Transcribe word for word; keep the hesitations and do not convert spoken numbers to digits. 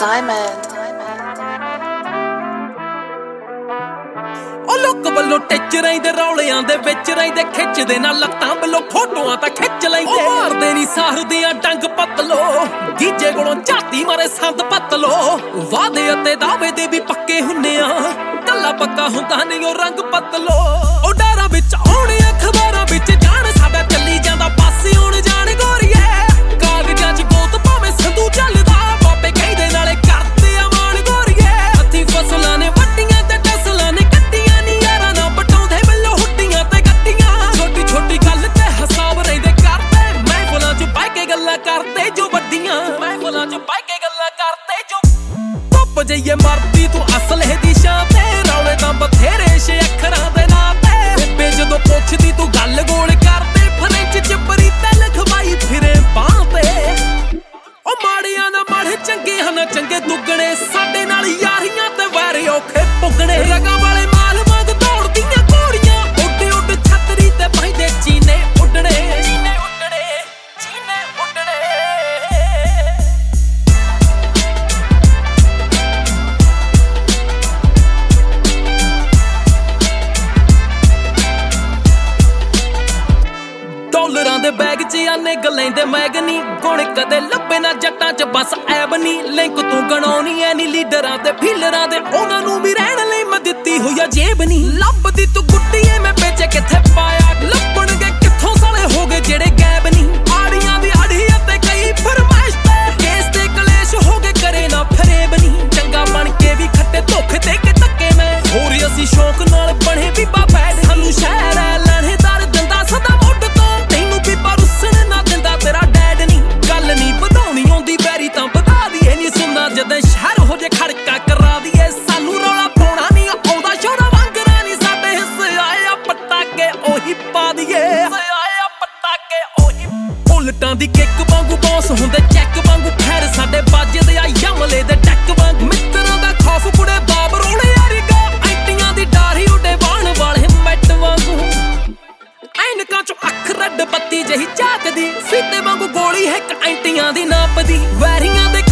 Diamond. ਉਹ ਲੋਕ ਵੱਲੋਂ ਟਿੱਚ ਰਹਿੰਦੇ ਰੌਲਿਆਂ ਦੇ ਵਿੱਚ ਰਹਿੰਦੇ ਖਿੱਚਦੇ ਨਾ ਲੱਤਾਂ ਵੱਲੋਂ ਫੋਟੋਆਂ ਤਾਂ ਖਿੱਚ ਲੈਂਦੇ ਮਾਰਦੇ ਨਹੀਂ ਸਾਰਦੀਆਂ ਡੰਗ ਪਤਲੋ ਗੀਜੇ ਕੋਲੋਂ ਝਾਤੀ ਮਾਰੇ ਸੰਦ ਪਤਲੋ ਵਾਦੇ ਅਤੇ ਦਾਅਵੇ ਦੇ ਵੀ ਪੱਕੇ ਹੁੰਨੇ ਆ ਕੱਲਾ ਪੱਕਾ ਹੁੰਦਾ ਨਹੀਂ ਉਹ ਰੰਗ ਪਤਲੋ ਉਹ ਡਾਰਾਂ ਵਿੱਚ ਆਉਣੇ ਅਖਬਾਰਾਂ ਵਿੱਚ ਜਾਣ ਸਾਡਾ ਚੱਲੀ ਜਾਂਦਾ ਪਾਸੇ ਹੁਣ ਜਾਣ ਗੋਰੀਏ ਕਾਗਜ਼ਾਂ 'ਚ ਗੋਤ ਭਾਵੇਂ ਸੰਧੂ ਚੱਲਦਾ ਬਾਬੇ ਕਹਿੰਦੇ ਨਾਲੇ ਕਰਦੇ ਆ ਮਾਣ ਗੋਰੀਏ ਹੱਥੀਂ ਫਸਲਾਂ ਨੇ ਵੱਡੀਆਂ ਤੇ ਟਸਲਾਂ ਨੇ ਕੱਟੀਆਂ ਨੀ ਯਾਰਾਂ ਨਾਲ ਪਟਾਉਂਦੇ ਵੱਲੋਂ ਹੁੱਡੀਆਂ ਤੇ ਗੱਡੀਆਂ ਛੋਟੀ ਛੋਟੀ ਗੱਲ ਤੇ ਹਿਸਾਬ ਰਹਿੰਦੇ ਕਰਦੇ ਮਹਿਫਲਾਂ 'ਚ ਬਹਿ ਕੇ ਗੱਲਾਂ ਕਰਦੇ ਜੋ ਵੱਡੀਆਂ ਮਹਿਫਲਾਂ 'ਚ ਬਹਿ ਕੇ ਗੱਲਾਂ ਕਰਦੇ ਜੋ ਧੁੱਪ ਜਈਏ ਮਰਦੀ ਤੂੰ ਅਸਲ ਹੈ ਦੀ ਸ਼ਾਨ ਤੇ ਰੌਲੇ ਤਾਂ ਬਥੇਰੇ ਛੇ ਅੱਖਰਾਂ ਦੇ ਨਾਂ ਤੇ ਬੇ ਜਦੋਂ ਪੁੱਛਦੀ ਤੂੰ ਗੱਲ ਗੋਲ ਕਰਦੇ ਫਰੈਂਚ 'ਚ ਬਰੀ ਤੇ ਲਿਖਵਾਈ ਫਿਰੇ ਬਾਹ ਤੇ ਉਹ ਮਾੜਿਆਂ ਨਾ ਮਾੜੇ ਚੰਗੇ ਹਨ ਚੰਗੇ ਦੁੱਗਣੇ ਸਾਡੇ ਨਾਲ ਯਾਰੀਆਂ ਤੇ ਵੈਰ ਔਖੇ ਪੁੱਗਣੇ ਰਗਾਂ ਵਾਲੇ ਮਾਲ ਵਾਂਗ ਦੌੜਦੀਆਂ ਘੋੜੀਆਂ ਉੱਡ ਉੱਡ ਛਤਰੀ ਤੇ ਬਹਿੰਦੇ ਚੀਨੇ ਉੱਡਣੇ ਚੀਨੇ ਉੱਡਣੇ ਚੀਨੇ ਉੱਡਣੇ ਡਾਲਰਾਂ ਦੇ ਬੈਗ 'ਚ ਆਨੇ ਗਲੈਂਦੇ ਮੈਗਨੀ ਗੁਣ ਕਦੇ ਲੱਭੇ ਨਾ ਜੱਟਾਂ 'ਚ ਬਸ ਐਬ ਨੀ ਲਿੰਕ ਤੂੰ ਗਣਾਉਣੀ ਐ ਨੀ ਲੀਡਰਾਂ ਤੇ ਫੀਲਰਾਂ ਦੇ ਉਹਨਾਂ ਨੂੰ ਵੀ ਰਹਿਣ ਲਈ ਮੈਂ ਦਿੱਤੀ ਹੋਈ ਆ ਜੇਬ ਨੀ ਲੱਭਦੀ ਤੂੰ ਗੁੱਡੀ ਐ ਮੈਂ ਵੇਚੇ ਕਿੱਥੇ ਪਾਇਆ ਲੱਭਣਗੇ ਕਿੱਥੋਂ ਸਾਲੇ ਹੋ ਗਏ ਜਿਹੜੇ ਗੈਬ ਨੀ ਆੜੀਆਂ ਦੀ ਆੜੀ ਅਤੇ ਕਈ ਫਰਮਾਇਸ਼ ਤੇ ਕੇਸ ਤੇ ਕਲੇਸ਼ ਹੋ ਗਏ ਕਰੇ ਨਾ ਫਰੇਬ ਨੀ ਚੰਗਾ ਬਣ ਕੇ ਵੀ ਖੱਟੇ ਧੋਖੇ ਦੇ ਕੇ ਧੱਕੇ ਮੈਂ ਹੋਰ ਅਸੀਂ ਸ਼ੌਕ ਨਾਲ ਬਣੇ ਬੀਬਾ ਬੈਡ ਸਾਨੂੰ ਸ਼ਹਿਰ ਐ ਲੜੇਦਾਰ ਦਿੰਦਾ ਸਦਾ ਮੁੱਢ ਤੋਂ ਤੈਨੂੰ ਵੀ ਪਰੁੱਸਣ ਨਾ ਦਿੰਦਾ ਤੇਰਾ ਡੈਡ ਨੀ ਗੱਲ ਨੀ ਵਧਾਉਣੀ ਆਉਂਦੀ ਵੈਰੀ ਤਾਂ ਵਧਾ ਦੀਏ ਨੀ ਸੁਣਨਾ ਜਦੋਂ ਸ਼ਹਿਰ ਹੋ ਜੇ ਖੜਕਾ ਕਰਾ ਦੀਏ ਸਾਨੂੰ ਰੌਲਾ ਪਾਉਣਾ ਨੀ ਆਉਂਦਾ ਸ਼ੋਰਾ ਵਾਂਗਰਾ ਨੀ ਸਾਡੇ ਹਿੱਸੇ ਆਇਆ ਪਟਾਕੇ ਉਹੀ ਪਾ ਦੀਏ ਆਇਆ ਪਟਾਕੇ ਉਹੀ ਉਲਟਾਂ ਦੀ ਕਿੱਕ ਵਾਂਗੂ ਬੌਸ ਹੁੰਦੇ ਚੈੱਕ ਵਾਂਗੂ ਫੈਰ ਸਾਡੇ ਵੱਜਦੇ ਆ ਯਮਲੇ ਦੇ ਟੈਕ ਵਾਂਗ ਮਿੱਤਰਾਂ ਦਾ ਖੌਫ ਕੁੜੇ ਬਾਬ ਰੋਲੇ ਯਾਰੀਗਾ ਐਂਟੀਆਂ ਦੀ ਡਾਰੀ ਉੱਡੇ ਵਾਣ ਵਾਲੇ ਮੈਟ ਵਾਂਗੂ ਐਨਕਾਂ 'ਚੋਂ ਅੱਖ ਰੱਡ ਬੱਤੀ ਜਹੀ ਝਾਕਦੀ ਫੀਤੇ ਵਾਂਗੂ ਗੋਲੀ ਹੈ ਐਂਟੀਆਂ ਦੀ ਨਾਪਦੀ ਵੈਰੀਆਂ ਦੇ